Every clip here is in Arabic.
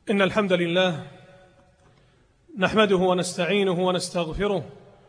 إن الحمد لله نحمده ونستعينه ونستغفره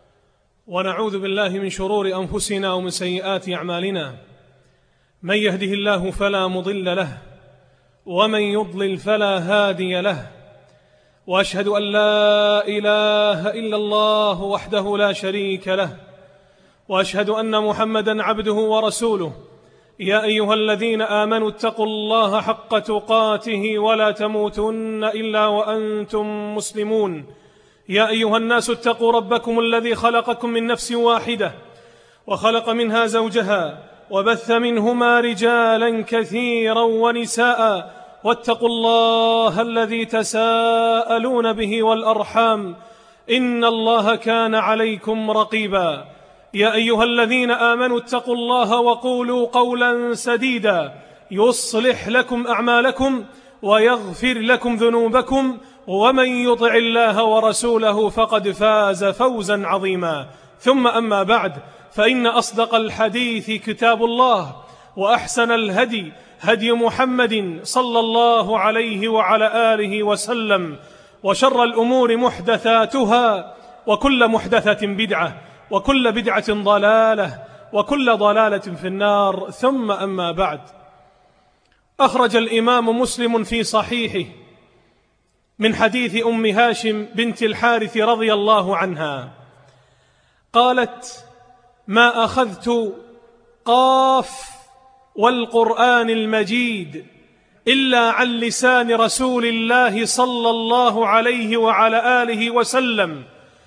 ونعوذ بالله من شرور أنفسنا ومن سيئات أعمالنا. من يهده الله فلا مضل له ومن يضلل فلا هادي له، وأشهد أن لا إله إلا الله وحده لا شريك له، وأشهد أن محمدًا عبده ورسوله. يا أيها الذين آمنوا اتقوا الله حق تقاته ولا تموتن إلا وأنتم مسلمون. يا أيها الناس اتقوا ربكم الذي خلقكم من نفس واحدة وخلق منها زوجها وبث منهما رجالا كثيرا ونساء، واتقوا الله الذي تساءلون به والأرحام إن الله كان عليكم رقيبا. يا أيها الذين آمنوا اتقوا الله وقولوا قولا سديدا يصلح لكم أعمالكم ويغفر لكم ذنوبكم، ومن يطع الله ورسوله فقد فاز فوزا عظيما. ثم أما بعد، فإن أصدق الحديث كتاب الله، وأحسن الهدي هدي محمد صلى الله عليه وعلى آله وسلم، وشر الأمور محدثاتها، وكل محدثة بدعة، وكل بدعة ضلالة، وكل ضلالة في النار. ثم أما بعد، أخرج الإمام مسلم في صحيحه من حديث أم هاشم بنت الحارث رضي الله عنها قالت: ما أخذت قاف والقرآن المجيد إلا عن لسان رسول الله صلى الله عليه وعلى آله وسلم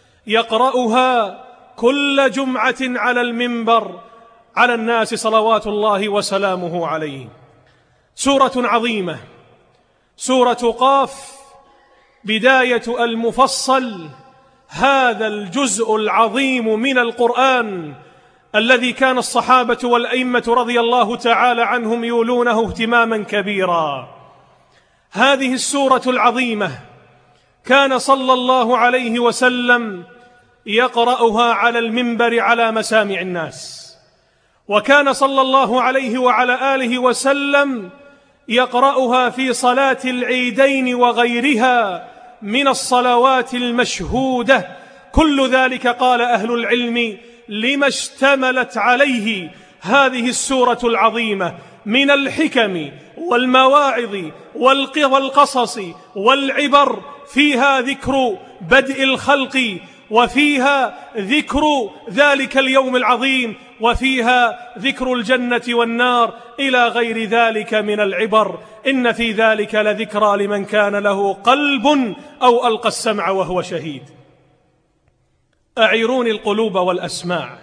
يقرأها كل جمعة على المنبر على الناس صلوات الله وسلامه عليه. سورة عظيمة، سورة قاف، بداية المفصل، هذا الجزء العظيم من القرآن الذي كان الصحابة والأئمة رضي الله تعالى عنهم يولونه اهتماما كبيرا. هذه السورة العظيمة كان صلى الله عليه وسلم يقرأها على المنبر على مسامع الناس، وكان صلى الله عليه وعلى آله وسلم يقرأها في صلاة العيدين وغيرها من الصلوات المشهودة. كل ذلك قال أهل العلم لما اشتملت عليه هذه السورة العظيمة من الحكم والمواعظ والقصص والعبر. فيها ذكر بدء الخلق، وفيها ذكر ذلك اليوم العظيم، وفيها ذكر الجنة والنار إلى غير ذلك من العبر. إن في ذلك لذكرى لمن كان له قلب أو ألقى السمع وهو شهيد. أعيروني القلوب والأسماع،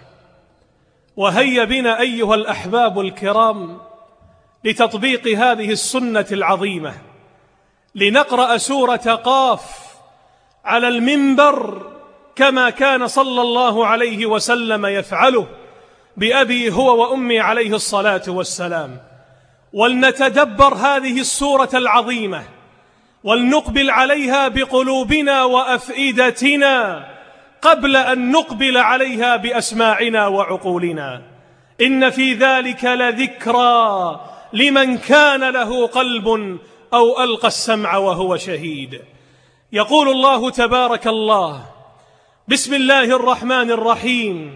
وهيا بنا أيها الأحباب الكرام لتطبيق هذه السنة العظيمة، لنقرأ سورة قاف على المنبر كما كان صلى الله عليه وسلم يفعله بأبي هو وأمي عليه الصلاة والسلام. ولنتدبر هذه السورة العظيمة، ولنقبل عليها بقلوبنا وأفئدتنا قبل أن نقبل عليها بأسماعنا وعقولنا. إن في ذلك لذكرى لمن كان له قلب أو ألقى السمع وهو شهيد. يقول الله تبارك الله: بسم الله الرحمن الرحيم،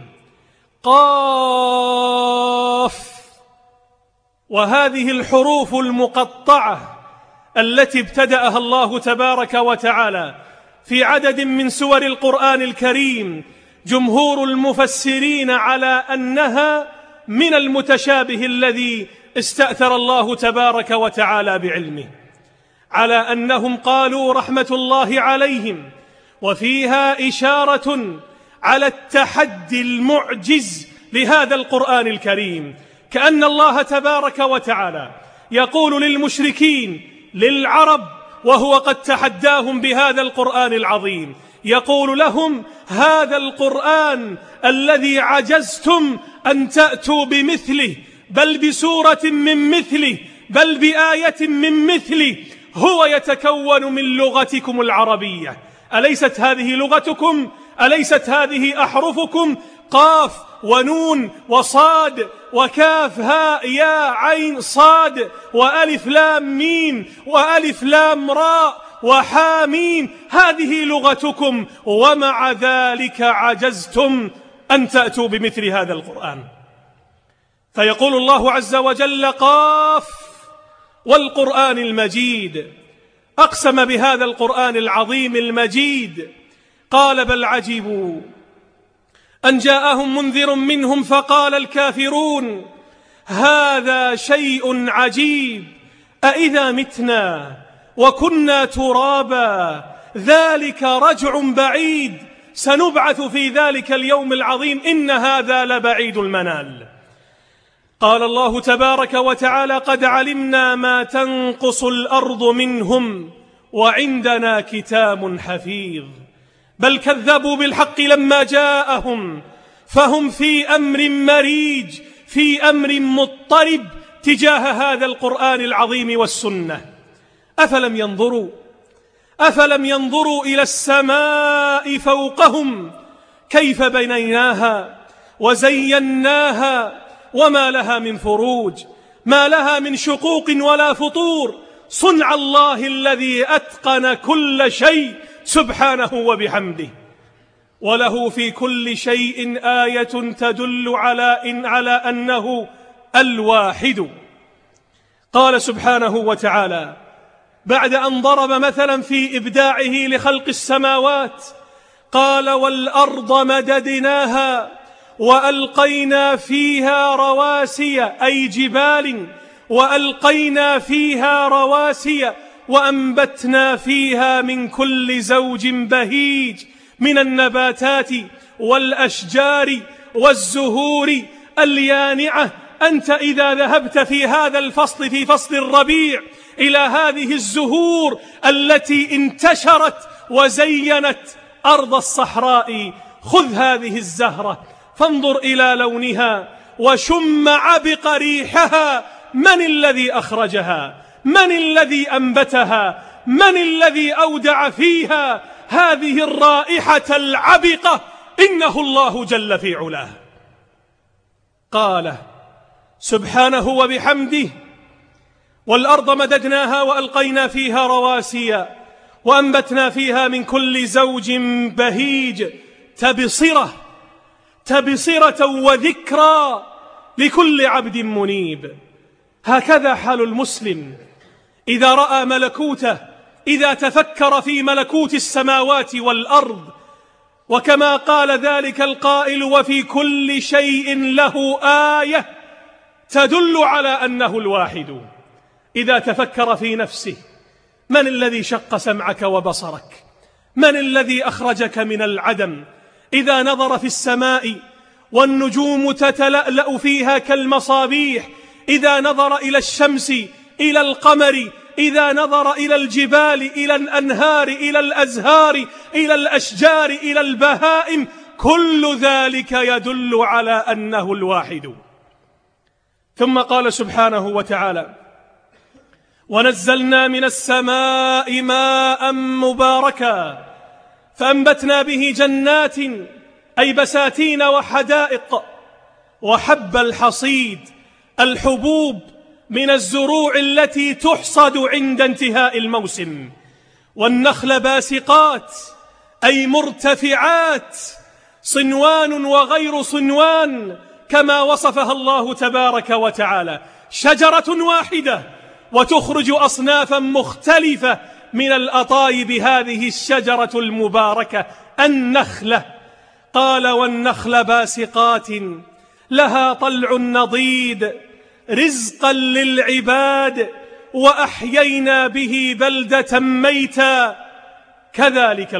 قاف. وهذه الحروف المقطعة التي ابتدأها الله تبارك وتعالى في عدد من سور القرآن الكريم، جمهور المفسرين على أنها من المتشابه الذي استأثر الله تبارك وتعالى بعلمه، على أنهم قالوا رحمة الله عليهم، وفيها إشارة على التحدي المعجز لهذا القرآن الكريم، كأن الله تبارك وتعالى يقول للمشركين للعرب وهو قد تحداهم بهذا القرآن العظيم، يقول لهم: هذا القرآن الذي عجزتم أن تأتوا بمثله، بل بسورة من مثله، بل بآية من مثله، هو يتكون من لغتكم العربية. أليست هذه لغتكم؟ أليست هذه أحرفكم؟ قاف ونون وصاد وكاف هاء يا عين صاد وألف لام ميم وألف لام راء وحاميم هذه لغتكم ومع ذلك عجزتم أن تأتوا بمثل هذا القرآن. فيقول الله عز وجل: قاف والقرآن المجيد. أقسم بهذا القرآن العظيم المجيد، قال: بل عجبوا أن جاءهم منذر منهم فقال الكافرون هذا شيء عجيب أإذا متنا وكنا ترابا ذلك رجع بعيد سنبعث في ذلك اليوم العظيم إن هذا لبعيد المنال. قال الله تبارك وتعالى: قد علمنا ما تنقص الأرض منهم وعندنا كتاب حفيظ. بل كذبوا بالحق لما جاءهم فهم في أمر مريج، في أمر مضطرب تجاه هذا القرآن العظيم والسنة. أفلم ينظروا إلى السماء فوقهم كيف بنيناها وزيناها وما لها من فروج، ما لها من شقوق ولا فطور، صنع الله الذي أتقن كل شيء سبحانه وبحمده، وله في كل شيء آية تدل على أنه الواحد. قال سبحانه وتعالى بعد أن ضرب مثلا في إبداعه لخلق السماوات، قال: والأرض مددناها وألقينا فيها رواسي، أي جبال، وألقينا فيها رواسي وأنبتنا فيها من كل زوج بهيج، من النباتات والأشجار والزهور اليانعة. أنت إذا ذهبت في هذا الفصل، في فصل الربيع، إلى هذه الزهور التي انتشرت وزينت أرض الصحراء، خذ هذه الزهرة فانظر إلى لونها وشم عبق ريحها. من الذي أخرجها؟ من الذي أنبتها؟ من الذي أودع فيها هذه الرائحة العبقة؟ إنه الله جل في علاه. قال سبحانه وبحمده: والأرض مددناها وألقينا فيها رواسي وأنبتنا فيها من كل زوج بهيج، تبصرة وذكرى لكل عبد منيب. هكذا حال المسلم إذا رأى ملكوته، إذا تفكر في ملكوت السماوات والأرض. وكما قال ذلك القائل: وفي كل شيء له آية تدل على أنه الواحد. إذا تفكر في نفسه: من الذي شق سمعك وبصرك؟ من الذي أخرجك من العدم؟ إذا نظر في السماء والنجوم تتلألأ فيها كالمصابيح، إذا نظر إلى الشمس، إلى القمر، إذا نظر إلى الجبال، إلى الأنهار، إلى الأزهار، إلى الأشجار، إلى البهائم، كل ذلك يدل على أنه الواحد. ثم قال سبحانه وتعالى: ونزلنا من السماء ماء مباركا فأنبتنا به جنات، أي بساتين وحدائق، وحب الحصيد، الحبوب من الزروع التي تحصد عند انتهاء الموسم، والنخل باسقات، أي مرتفعات، صنوان وغير صنوان، كما وصفها الله تبارك وتعالى، شجرة واحدة وتخرج أصنافا مختلفة من الأطايب. هذه الشجرة المباركة النخلة. قال: والنخل باسقات لها طلع نضيد رزقا للعباد وأحيينا به بلدة ميتا. كذلك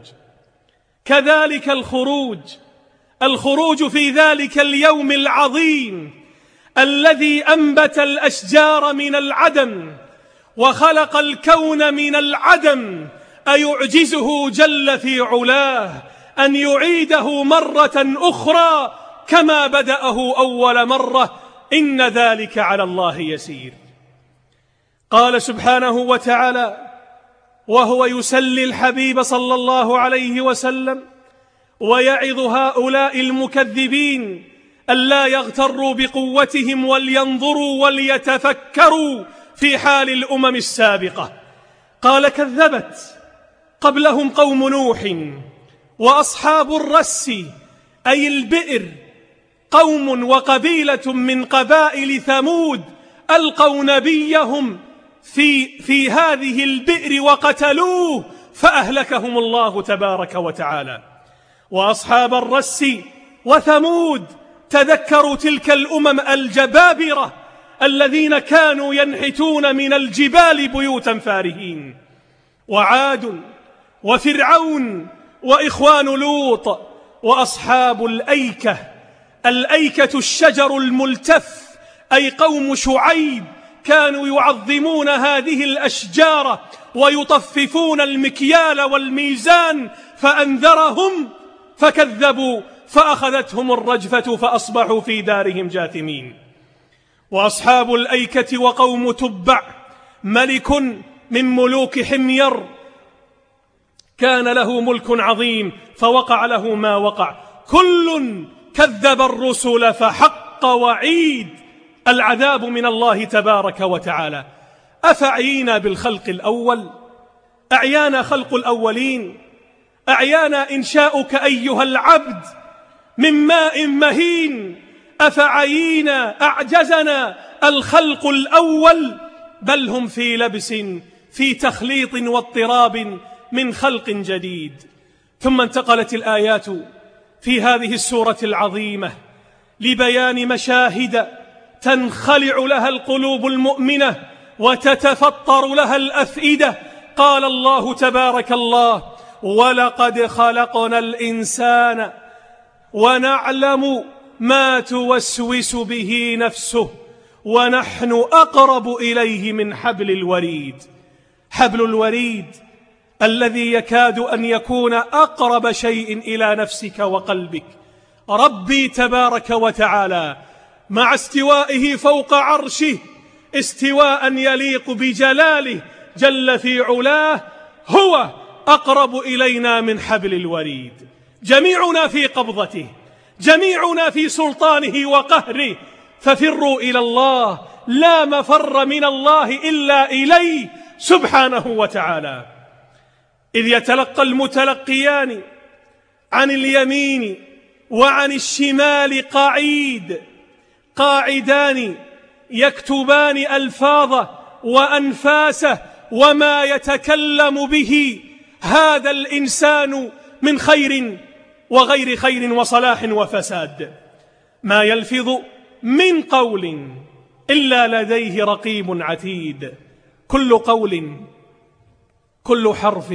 الخروج في ذلك اليوم العظيم الذي أنبت الأشجار من العدم وخلق الكون من العدم. أيعجزه جل في علاه أن يعيده مرة أخرى كما بدأه أول مرة؟ إن ذلك على الله يسير. قال سبحانه وتعالى وهو يسلي الحبيب صلى الله عليه وسلم ويعظ هؤلاء المكذبين ألا يغتروا بقوتهم ولينظروا وليتفكروا في حال الأمم السابقة. قال: كذبت قبلهم قوم نوح وأصحاب الرس، أي البئر، قوم وقبيلة من قبائل ثمود ألقوا نبيهم في هذه البئر وقتلوه فأهلكهم الله تبارك وتعالى. وأصحاب الرس وثمود، تذكروا تلك الأمم الجبابرة الذين كانوا ينحتون من الجبال بيوتا فارهين. وعاد وفرعون وإخوان لوط وأصحاب الأيكة، الأيكة الشجر الملتف، أي قوم شعيب، كانوا يعظمون هذه الأشجار ويطففون المكيال والميزان، فأنذرهم فكذبوا فأخذتهم الرجفة فأصبحوا في دارهم جاثمين. وأصحاب الأيكة وقوم تبع، ملك من ملوك حمير كان له ملك عظيم فوقع له ما وقع، كل كذب الرسل فحق وعيد، العذاب من الله تبارك وتعالى. أفعينا بالخلق الأول؟ أعيانا خلق الأولين؟ أعيانا إنشاؤك أيها العبد من ماء مهين؟ أفعينا أعجزنا الخلق الأول؟ بل هم في لبس، في تخليط واضطراب من خلق جديد. ثم انتقلت الآيات في هذه السورة العظيمة لبيان مشاهد تنخلع لها القلوب المؤمنة وتتفطر لها الأفئدة. قال الله تبارك الله: ولقد خلقنا الإنسان ونعلم ما توسوس به نفسه ونحن أقرب إليه من حبل الوريد. حبل الوريد الذي يكاد أن يكون أقرب شيء إلى نفسك وقلبك. ربي تبارك وتعالى مع استوائه فوق عرشه استواء يليق بجلاله جل في علاه، هو أقرب إلينا من حبل الوريد. جميعنا في قبضته، جميعنا في سلطانه وقهره، ففروا إلى الله، لا مفر من الله إلا إليه سبحانه وتعالى. إذ يتلقى المتلقيان عن اليمين وعن الشمال قاعدان يكتبان ألفاظه وأنفاسه وما يتكلم به هذا الإنسان من خير وغير خير وصلاح وفساد. ما يلفظ من قول إلا لديه رقيب عتيد. كل قول، كل حرف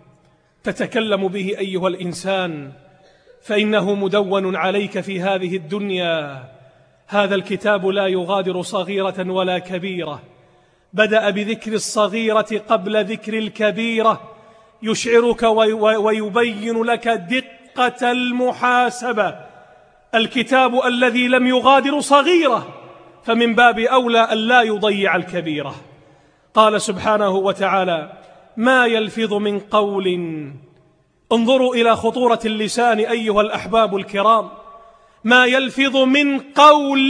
تتكلم به أيها الإنسان فإنه مدون عليك في هذه الدنيا. هذا الكتاب لا يغادر صغيرة ولا كبيرة، بدأ بذكر الصغيرة قبل ذكر الكبيرة، يشعرك ويبين لك دقة المحاسبة. الكتاب الذي لم يغادر صغيرة فمن باب أولى أن لا يضيع الكبيرة. قال سبحانه وتعالى: ما يلفظ من قول. انظروا إلى خطورة اللسان أيها الأحباب الكرام. ما يلفظ من قول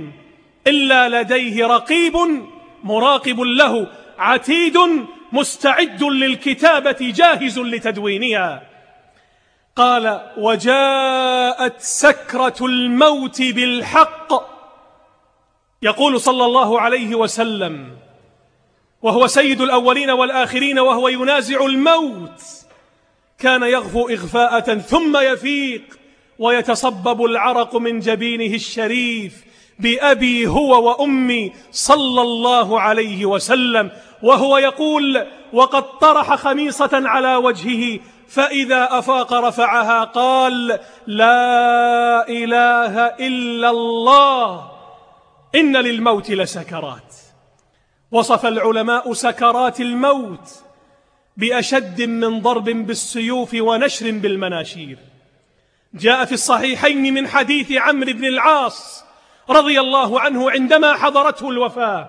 إلا لديه رقيب مراقب له عتيد مستعد للكتابة جاهز لتدوينها. قال: وجاءت سكرة الموت بالحق. يقول صلى الله عليه وسلم وهو سيد الأولين والآخرين وهو ينازع الموت: كان يغفو إغفاءة ثم يفيق ويتصبب العرق من جبينه الشريف بأبي هو وأمي صلى الله عليه وسلم، وهو يقول وقد طرح خميصة على وجهه فإذا أفاق رفعها قال: لا إله إلا الله إن للموت لسكرات. وصف العلماء سكرات الموت بأشد من ضرب بالسيوف ونشر بالمناشير. جاء في الصحيحين من حديث عمرو بن العاص رضي الله عنه عندما حضرته الوفاة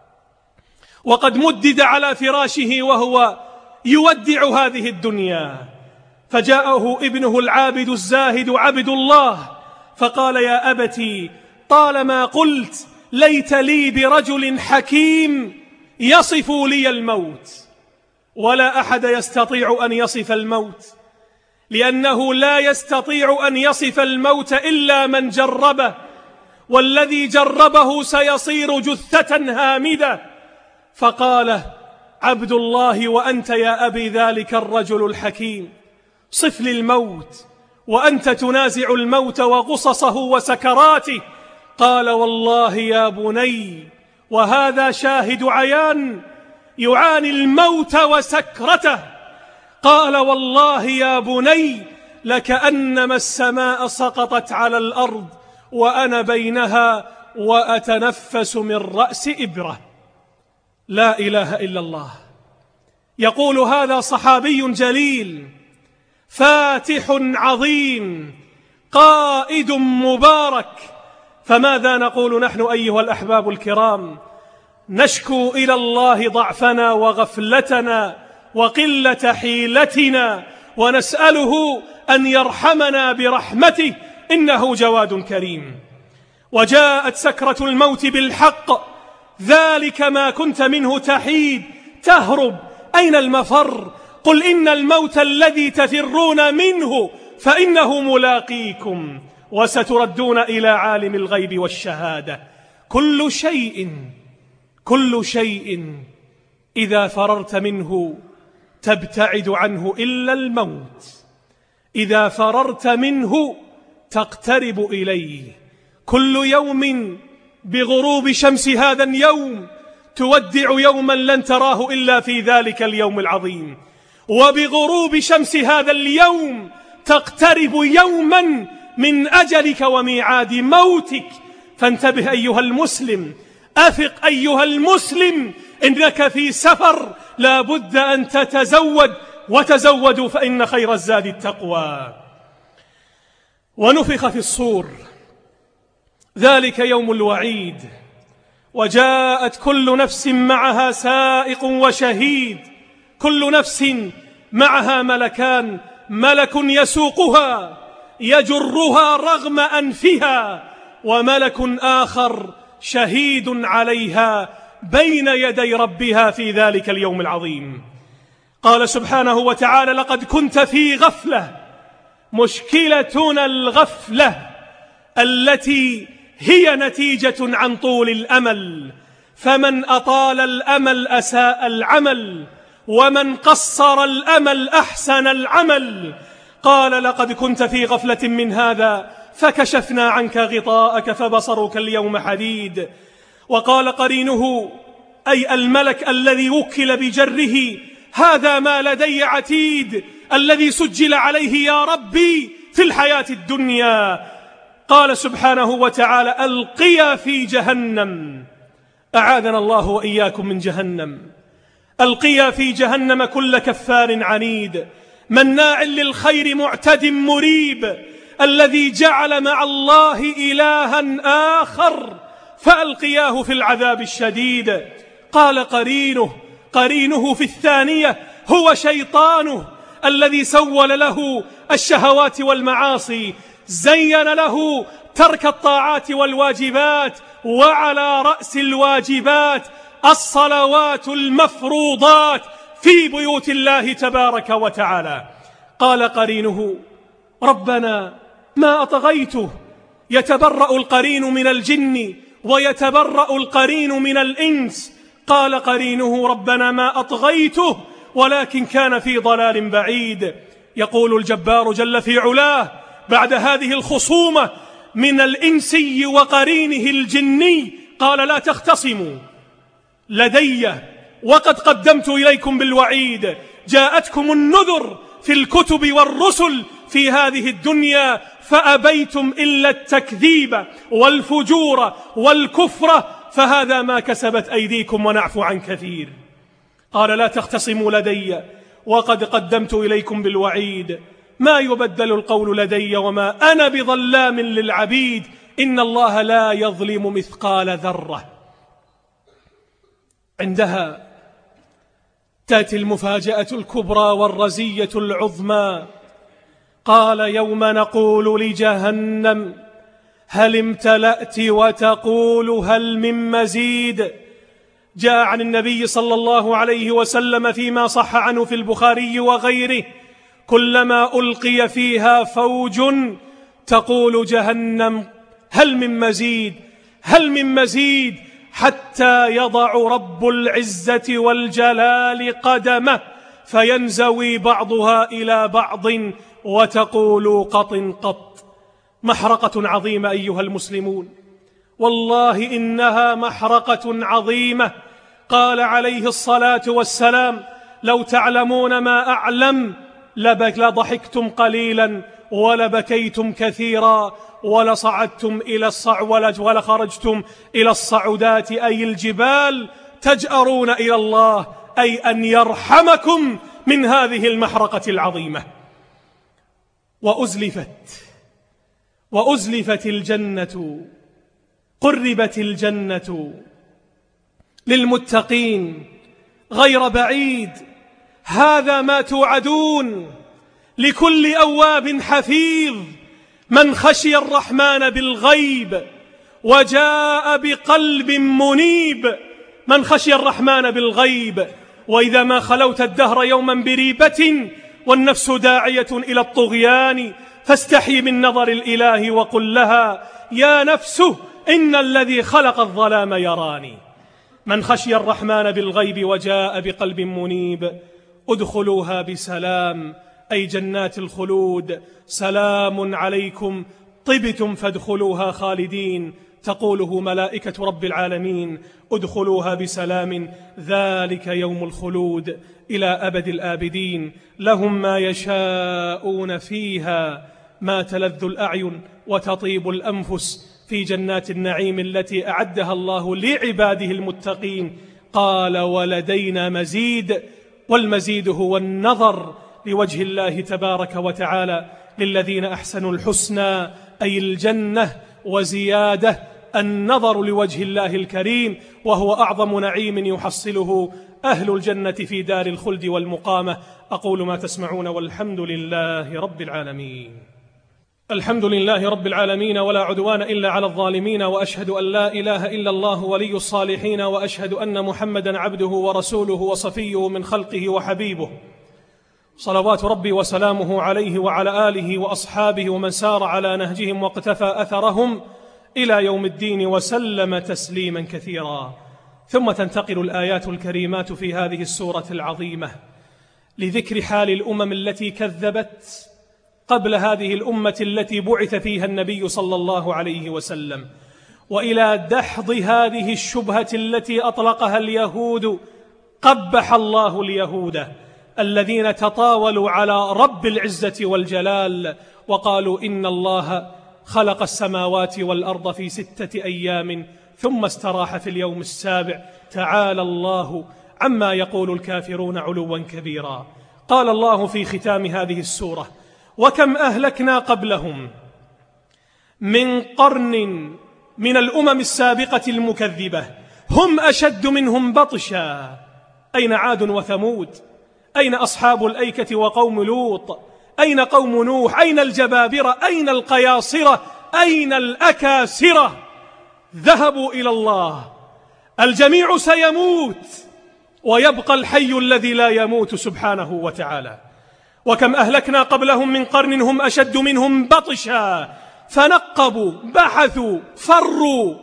وقد مدد على فراشه وهو يودع هذه الدنيا، فجاءه ابنه العابد الزاهد عبد الله فقال: يا أبتي طالما قلت ليت لي برجل حكيم يصف لي الموت. ولا أحد يستطيع أن يصف الموت، لأنه لا يستطيع أن يصف الموت إلا من جربه، والذي جربه سيصير جثة هامدة. فقال عبد الله: وأنت يا أبي ذلك الرجل الحكيم، صف لي الموت وأنت تنازع الموت وغصصه وسكراته. قال: والله يا بني، وهذا شاهد عيان، يعاني الموت وسكرته. قال: والله يا بني، لكأنما السماء سقطت على الأرض وأنا بينها وأتنفس من رأس إبرة. لا إله إلا الله. يقول هذا صحابي جليل، فاتح عظيم، قائد مبارك. فماذا نقول نحن أيها الأحباب الكرام؟ نشكو إلى الله ضعفنا وغفلتنا وقلة حيلتنا، ونسأله أن يرحمنا برحمته، إنه جواد كريم. وجاءت سكرة الموت بالحق، ذلك ما كنت منه تحيد تهرب. أين المفر؟ قل إن الموت الذي تفرون منه فإنه ملاقيكم، وستردون إلى عالم الغيب والشهادة. كل شيء إذا فررت منه تبتعد عنه إلا الموت، إذا فررت منه تقترب إليه. كل يوم بغروب شمس هذا اليوم تودع يوما لن تراه إلا في ذلك اليوم العظيم، وبغروب شمس هذا اليوم تقترب يوما من أجلك وميعاد موتك. فانتبه أيها المسلم، أثق أيها المسلم، إنك في سفر، لا بد أن تتزود، وتزودوا فإن خير الزاد التقوى. ونفخ في الصور، ذلك يوم الوعيد، وجاءت كل نفس معها سائق وشهيد، كل نفس معها ملكان، ملك يسوقها يجرها رغم أنفها، وملك آخر شهيد عليها بين يدي ربها في ذلك اليوم العظيم. قال سبحانه وتعالى: لقد كنت في غفلة. مشكلتنا الغفلة التي هي نتيجة عن طول الأمل، فمن أطال الأمل أساء العمل، ومن قصر الأمل أحسن العمل. قال: لقد كنت في غفلة من هذا فكشفنا عنك غطاءك فبصرك اليوم حديد. وقال قرينه، أي الملك الذي وكل بجره: هذا ما لدي عتيد، الذي سجل عليه يا ربي في الحياة الدنيا. قال سبحانه وتعالى: ألقيا في جهنم، أعاذنا الله وإياكم من جهنم. ألقيا في جهنم كل كفار عنيد، مناع للخير معتد مريب، الذي جعل مع الله إلها آخر فألقياه في العذاب الشديد. قال قرينه في الثانية هو شيطانه، الذي سول له الشهوات والمعاصي، زين له ترك الطاعات والواجبات، وعلى رأس الواجبات الصلوات المفروضات في بيوت الله تبارك وتعالى. قال قرينه: ربنا ما أطغيته. يتبرأ القرين من الجن ويتبرأ القرين من الإنس. قال قرينه: ربنا ما أطغيته ولكن كان في ضلال بعيد. يقول الجبار جل في علاه بعد هذه الخصومة من الإنسي وقرينه الجني، قال: لا تختصموا لدي وقد قدمت إليكم بالوعيد. جاءتكم النذر في الكتب والرسل في هذه الدنيا، فأبيتم إلا التكذيب والفجور والكفر، فهذا ما كسبت أيديكم ونعفو عن كثير. قال: لا تختصموا لدي وقد قدمت إليكم بالوعيد، ما يبدل القول لدي وما أنا بظلام للعبيد، إن الله لا يظلم مثقال ذرة. عندها تأتي المفاجأة الكبرى والرزية العظمى. قال: يوم نقول جاء عن النبي صلى الله عليه وسلم فيما صح عنه في البخاري وغيره: كلما ألقي فيها فوج تقول جهنم هل من مزيد هل من مزيد، حتى يضع رب العزة والجلال قدمه فينزوي بعضها إلى بعض وتقول قط قط. محرقة عظيمة أيها المسلمون، والله إنها محرقة عظيمة. قال عليه الصلاة والسلام: لو تعلمون ما أعلم لضحكتم قليلا ولبكيتم كثيرا ولصعدتم إلى ولخرجتم إلى الصعودات، أي الجبال، تجأرون إلى الله، أي أن يرحمكم من هذه المحرقة العظيمة. وأزلفت الجنة، قربت الجنة للمتقين غير بعيد. هذا ما توعدون لكل أواب حفيظ من خشي الرحمن بالغيب وجاء بقلب منيب. من خشي الرحمن بالغيب، وإذا ما خلوت الدهر يوما بريبة والنفس داعية إلى الطغيان فاستحي من نظر الإله وقل لها: يا نفس إن الذي خلق الظلام يراني. من خشي الرحمن بالغيب وجاء بقلب منيب ادخلوها بسلام، أي جنات الخلود، سلام عليكم طبتم فادخلوها خالدين. تقوله ملائكة رب العالمين: ادخلوها بسلام ذلك يوم الخلود إلى أبد الآبدين. لهم ما يشاءون فيها، ما تلذ الأعين وتطيب الأنفس، في جنات النعيم التي أعدها الله لعباده المتقين. قال: ولدينا مزيد، والمزيد هو النظر لوجه الله تبارك وتعالى. للذين أحسنوا الحسنى، أي الجنة، وزيادة، النظر لوجه الله الكريم، وهو أعظم نعيم يحصله أهل الجنة في دار الخلد والمقامة. أقول ما تسمعون، والحمد لله رب العالمين. الحمد لله رب العالمين، ولا عدوان إلا على الظالمين، وأشهد أن لا إله إلا الله ولي الصالحين، وأشهد أن محمدا عبده ورسوله وصفيه من خلقه وحبيبه، صلوات ربي وسلامه عليه وعلى آله وأصحابه ومن سار على نهجهم واقتفى أثرهم إلى يوم الدين، وسلم تسليما كثيرا. ثم تنتقل الآيات الكريمات في هذه السورة العظيمة لذكر حال الأمم التي كذبت قبل هذه الأمة التي بعث فيها النبي صلى الله عليه وسلم، وإلى دحض هذه الشبهة التي أطلقها اليهود. قبح الله اليهود الذين تطاولوا على رب العزة والجلال وقالوا: إن الله خلق السماوات والأرض في 6 أيام ثم استراح في اليوم السابع. تعالى الله عما يقول الكافرون علوا كبيرا. قال الله في ختام هذه السورة: وكم أهلكنا قبلهم من قرن من الأمم السابقة المكذبة هم أشد منهم بطشا. أين عاد وثمود؟ أين أصحاب الأيكة وقوم لوط؟ أين قوم نوح؟ أين الجبابرة؟ أين القياصرة؟ أين الأكاسرة؟ ذهبوا إلى الله. الجميع سيموت ويبقى الحي الذي لا يموت سبحانه وتعالى. وكم أهلكنا قبلهم من قرن هم أشد منهم بطشا فنقبوا، بحثوا، فروا.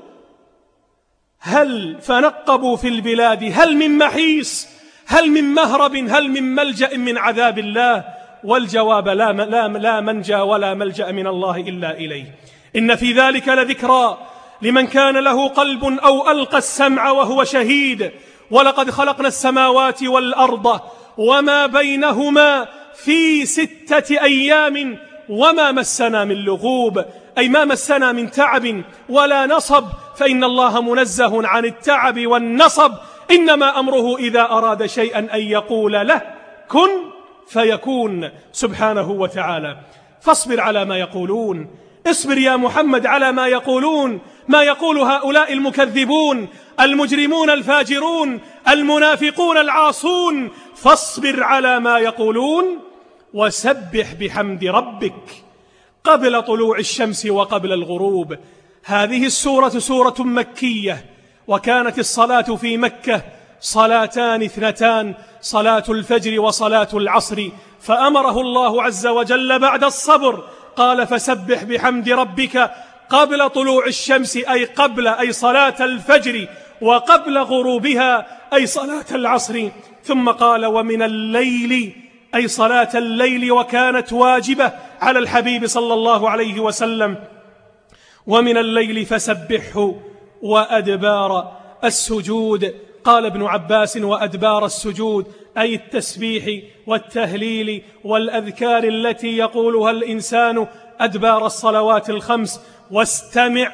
فنقبوا في البلاد هل من محيص، هل من مهرب، هل من ملجأ من عذاب الله؟ والجواب: لا منجى ولا ملجأ من الله إلا إليه. إن في ذلك لذكرى لمن كان له قلب أو ألقى السمع وهو شهيد. ولقد خلقنا السماوات والأرض وما بينهما في 6 أيام وما مسنا من لغوب، أي ما مسنا من تعب ولا نصب، فإن الله منزه عن التعب والنصب. إنما أمره إذا أراد شيئا أن يقول له كن فيكون سبحانه وتعالى. فاصبر على ما يقولون، اصبر يا محمد على ما يقولون، ما يقول هؤلاء المكذبون المجرمون الفاجرون المنافقون العاصون. فاصبر على ما يقولون وسبح بحمد ربك قبل طلوع الشمس وقبل الغروب. هذه السورة سورة مكية، وكانت الصلاة في مكة صلاتان اثنتان، صلاة الفجر وصلاة العصر، فأمره الله عز وجل بعد الصبر قال فسبح بحمد ربك قبل طلوع الشمس، أي صلاة الفجر، وقبل غروبها أي صلاة العصر، ثم قال ومن الليل أي صلاة الليل، وكانت واجبة على الحبيب صلى الله عليه وسلم، ومن الليل فسبحه وأدبار السجود. قال ابن عباس وأدبار السجود أي التسبيح والتهليل والأذكار التي يقولها الإنسان أدبار الصلوات الخمس. واستمع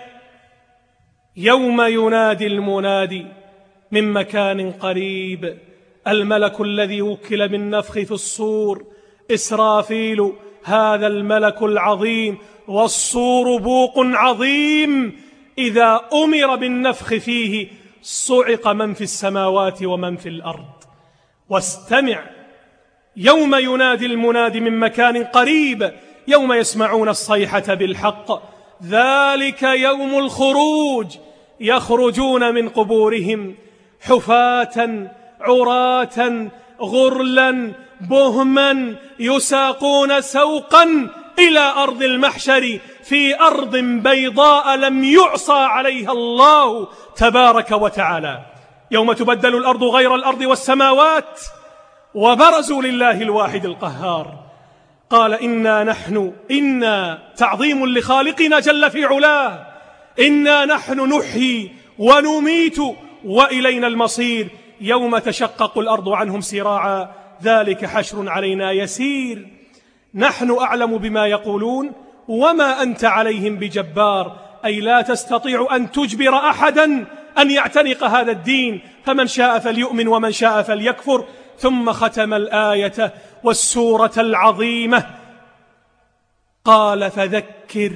يوم ينادي المنادي من مكان قريب، الملك الذي وكل بالنفخ في الصور إسرافيل، هذا الملك العظيم، والصور بوق عظيم إذا أمر بالنفخ فيه صعق من في السماوات ومن في الأرض. واستمع يوم ينادي المنادي من مكان قريب، يوم يسمعون الصيحة بالحق، ذلك يوم الخروج، يخرجون من قبورهم حفاة عراة غرلا بهما، يساقون سوقا إلى أرض المحشر، في أرض بيضاء لم يعصى عليها الله تبارك وتعالى. يوم تبدل الأرض غير الأرض والسماوات، وبرزوا لله الواحد القهار. قال إنا تعظيم لخالقنا جل في علاه، إنا نحن نحيي ونميت وإلينا المصير، يوم تشقق الأرض عنهم سراعا، ذلك حشر علينا يسير، نحن أعلم بما يقولون وما أنت عليهم بجبار، أي لا تستطيع أن تجبر أحدا أن يعتنق هذا الدين، فمن شاء فليؤمن ومن شاء فليكفر. ثم ختم الآية والسورة العظيمة قال فذكر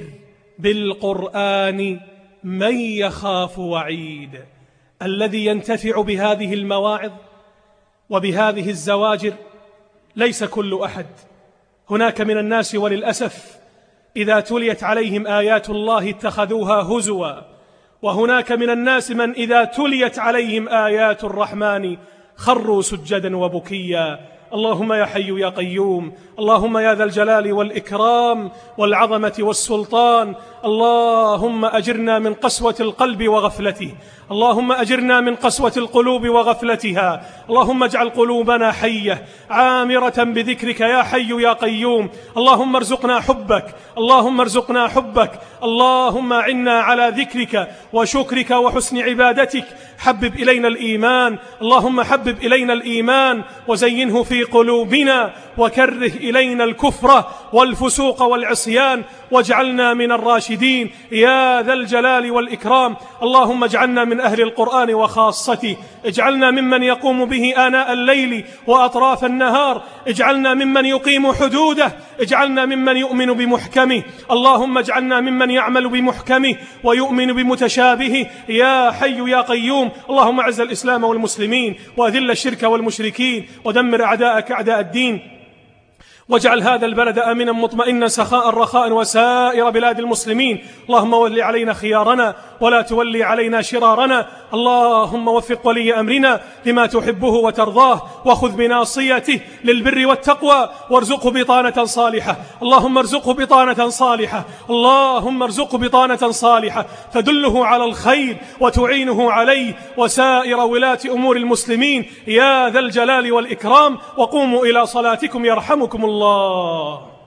بالقرآن من يخاف وعيد. الذي ينتفع بهذه المواعظ وبهذه الزواجر ليس كل أحد، هناك من الناس وللأسف إذا تليت عليهم آيات الله اتخذوها هزوا، وهناك من الناس من إذا تليت عليهم آيات الرحمن خروا سجدا وبكيا. اللهم يا حي يا قيوم، اللهم يا ذا الجلال والإكرام والعظمة والسلطان، اللهم أجرنا من قسوة القلب وغفلته، اللهم أجرنا من قسوة القلوب وغفلتها، اللهم اجعل قلوبنا حية عامرة بذكرك يا حي يا قيوم، اللهم ارزقنا حبك، اللهم ارزقنا حبك، اللهم أعنا على ذكرك وشكرك وحسن عبادتك. حبب إلينا الإيمان، اللهم حبب إلينا الإيمان وزينه في قلوبنا، وكره إلينا الكفر والفسوق والعصيان، واجعلنا من الراشدين يا ذا الجلال والإكرام. اللهم اجعلنا من أهل القرآن وخاصته، اجعلنا ممن يقوم به آناء الليل وأطراف النهار، اجعلنا ممن يقيم حدوده، اجعلنا ممن يؤمن بمحكمه، اللهم اجعلنا ممن يعمل بمحكمه ويؤمن بمتشابهه يا حي يا قيوم. اللهم اعز الإسلام والمسلمين وأذل الشرك والمشركين ودمر أعداءك أعداء الدين، واجعل هذا البلد آمنا مطمئنا سخاء رخاء وسائر بلاد المسلمين. اللهم ول علينا خيارنا ولا تولي علينا شرارنا، اللهم وفق ولي أمرنا لما تحبه وترضاه، وخذ بناصيته للبر والتقوى، وارزقه بطانة صالحة، اللهم ارزقه بطانة صالحة، اللهم ارزقه بطانة صالحة تدله على الخير وتعينه عليه، وسائر ولاة أمور المسلمين يا ذا الجلال والإكرام. وقوموا إلى صلاتكم يرحمكم الله.